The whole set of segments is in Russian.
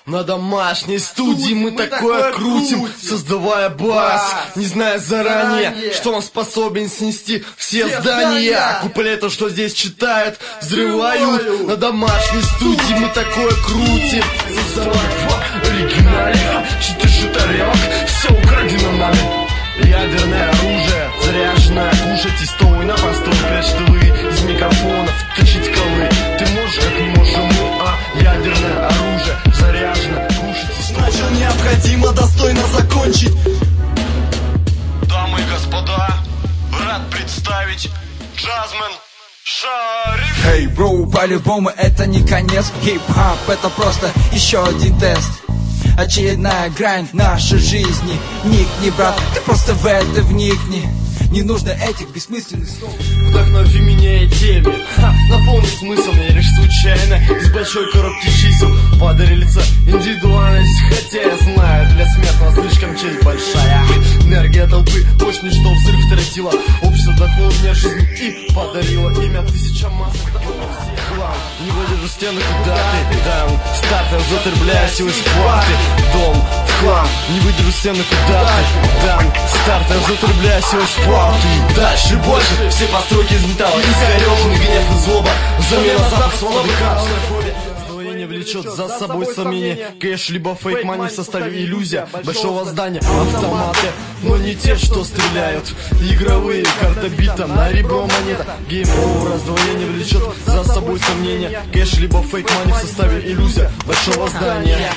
На домашней студии мы такое крутим, создавая бас, не зная заранее, что он способен снести все здания. Куплеты, что здесь читают, взрывают. На домашней студии мы такое крутим, создавая оригинальное, 4 тарелок, все украдено нами. Ядерное оружие, заряженное, кушать и стоя на посту, прячь тылы из микрофонов, точить колы. Ты можешь, как не можем мы, ядерное оружие, заряжено, кушать и стоя. Значит, необходимо достойно закончить. Дамы и господа, рад представить Джазмен Шариф. Эй, бро, по-любому это не конец. Хип-хап это просто еще один тест. Очередная грань нашей жизни. Никни, брат, ты просто в это вникни. Не нужно этих бессмысленных слов. Вдохнови меня и теме, наполни смысл, не лишь случайно. Из большой коробки чисел подарился индивидуальность. Хотя я знаю, для смертного слишком честь большая. Энергия толпы мощный, что взрыв тратила. Общество вдохнуло мне жизнь и подарило имя тысячам масок. Хлам, не выдержу стены, куда ты дан. Стартер затребляюсь из платы. Дом в хлам, не выдержу стены, куда ты дан. Стартер затребляюсь из платы. Дальше больше, все постройки из металла. Искореженный гнев и злоба, замена запах свободы. Сдвоение влечет за собой сомнение. Кэш либо фейк мани в составе иллюзия большого здания. Автоматы, но не те, что стреляют. Игровые, карта бита, на ребро монета. Гейм овер, раздвоение влечет за собой сомнение. Кэш либо фейк мани в составе иллюзия большого здания.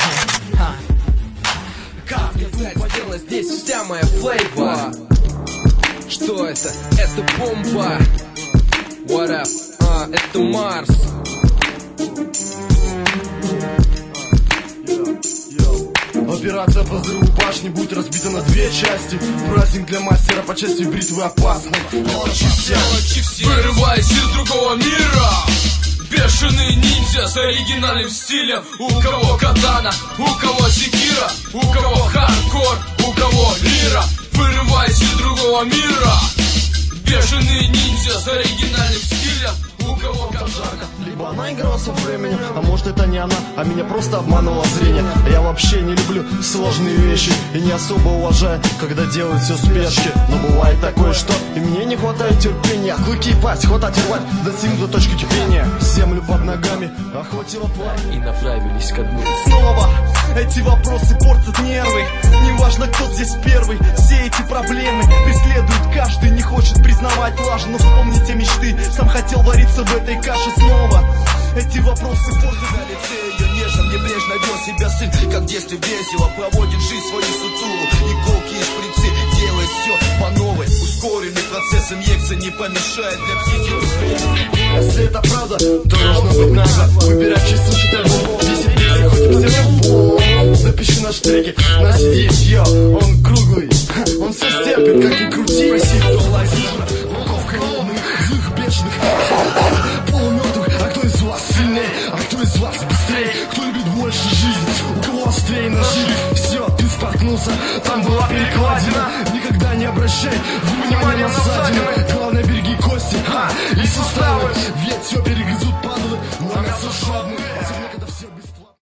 Как мне сделать здесь вся моя флейва? Что это? Это бомба. What up? Это Марс. Операция по взрыву башни будет разбита на 2 части. Праздник для мастера по части бритвы опасной. Вырываясь из другого мира, бешеный ниндзя с оригинальным стилем. У кого катана, у кого секира, у кого хардкор, у кого лира. Вырываясь из другого мира, бешеный ниндзя с оригинальным стилем. У кого катана. Либо она играла со временем, а может это не она, а меня просто обманывало зрение. Я вообще не люблю сложные вещи и не особо уважаю, когда делают все в спешке. Но бывает такое, что и мне не хватает терпения. Клыки и пасть, хватать и рвать, достигнуть до точки кипения. Землю под ногами охватило пламя И направились ко дну. Снова эти вопросы портят нервы. Неважно, кто здесь первый. Все эти проблемы преследуют каждый. Не хочет признавать ложь, но вспомните мечты. Сам хотел вариться в этой каше снова. Эти вопросы портят. На лице ее нежно, небрежно вел себя сын. Как в детстве весело проводит жизнь свою сутулу. Иголки и шприцы, делает все по новой. Ускоренный процесс инъекции не помешает для психики. Если это правда, то должно быть надо выбирать чисто, считай бомбом. 10 песен, хоть все равно. Запиши наш треки на CD, йо. Он круглый, он все стерпит, как ни крути. Спроси, кто лазит, волков голодных, злых, бешеных, полумертвых. А кто из вас сильнее, а кто из вас быстрее? Кто любит больше жизни, у кого острее ножи? Все, ты споткнулся, там была перекладина. Никогда не обращай внимания на ссадины.